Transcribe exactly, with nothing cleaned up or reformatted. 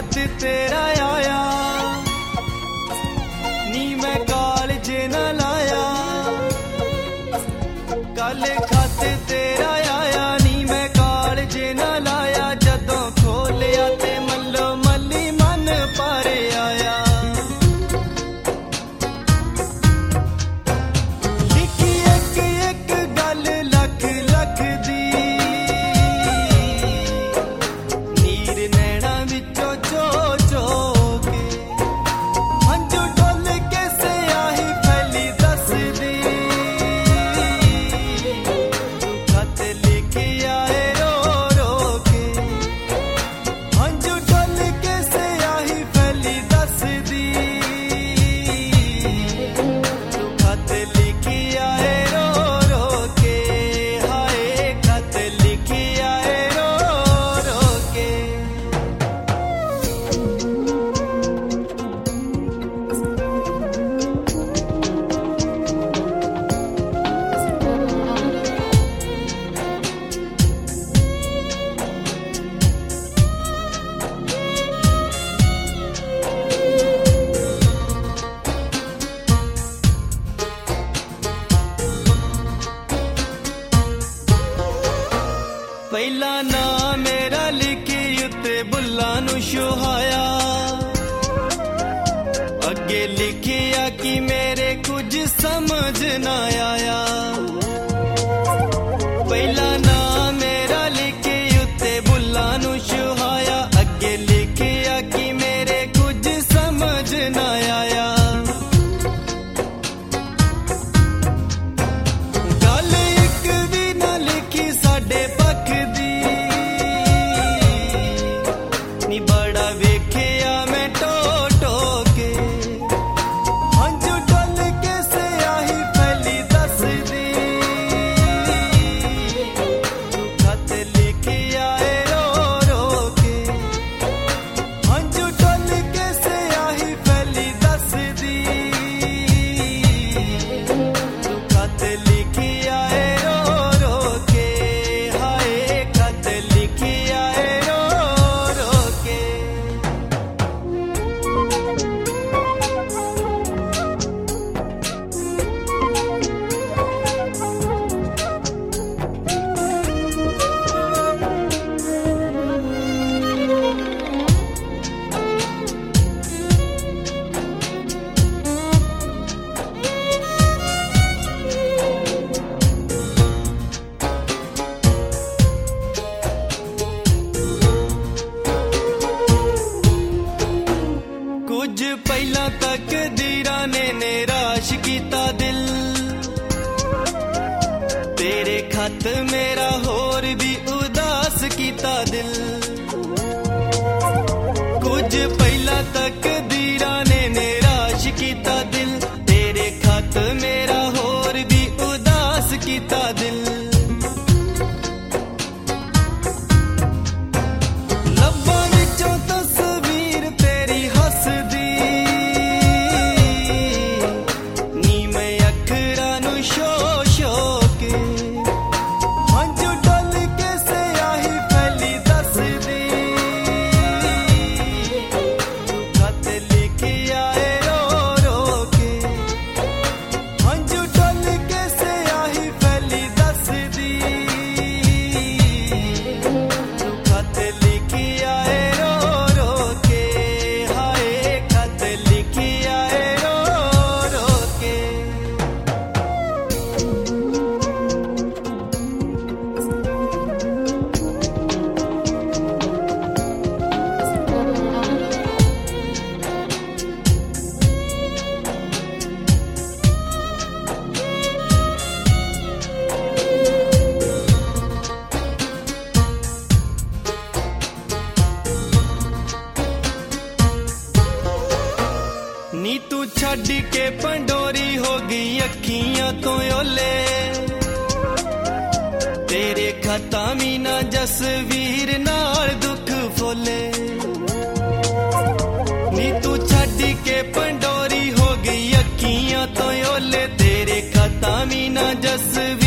खत तेरा आया नी मैं कालजे न लाया। कल खत तेरा आया नी मैं कालजे न लाया। जदों खोलिया ते मल्लो मल्ली मन पारे आया। लिखी एक एक गल लख लख दी नीर नैना विचों चो चो के हंझू डोल के स्याही फैली दस दी। तू खत लिखी आए रो रो के हंझू डोल के स्याही फैली दस दी। तू खत लिखी आए रो रो के हाय खत लिखी आए रो रो के। पहला ना मेरा लिखी उत्ते बुल्ला नू शुहाया। अगे लिखिया कि मेरे कुछ समझ ना आया। पहला ना मेरा लिखी उत्ते बुल्ला नू शुहाया। अगे लिखिया कि मेरे कुछ समझ ना आया। गल एक भी ना लिखी साडे पख दी नी बड़ा वेखिया मैं टो टो के हंझू डोल के स्याही फैली दस दी। तू खत लिखी आए रो रो के हंझू डोल के स्याही फैली दस दी। तू खत लिखी आए रो रो के हाय खत लिखी आए रो रो के। कुछ पहला तक दीरा ने निराश कीता दिल। तेरे खत मेरा होर भी उदास कीता दिल। कुछ पहला तक दीरा ने निराश कीता दिल। तेरे खत मेरा होर भी उदास कीता दिल। लब्बां विचों तस्वीर तेरी हसदी नी मैं अखरां नू शो शो के हंझू डोल के स्याही फैली दस दी। तू खत लिखी आए रो रो के हंझू डोल के स्याही फैली दस दी। तू खत लिखी आए रो रो के हाय खत लिखी आए रो रो के। नी तू छड़ के पंडोरी हो गई अखियां तो ओले। तेरे खता मी ना जसवीर नाल दुख फोले। नी तू छड़ के पंडोरी हो गई अखियां तो ओले। तेरे खता मी ना जसवीर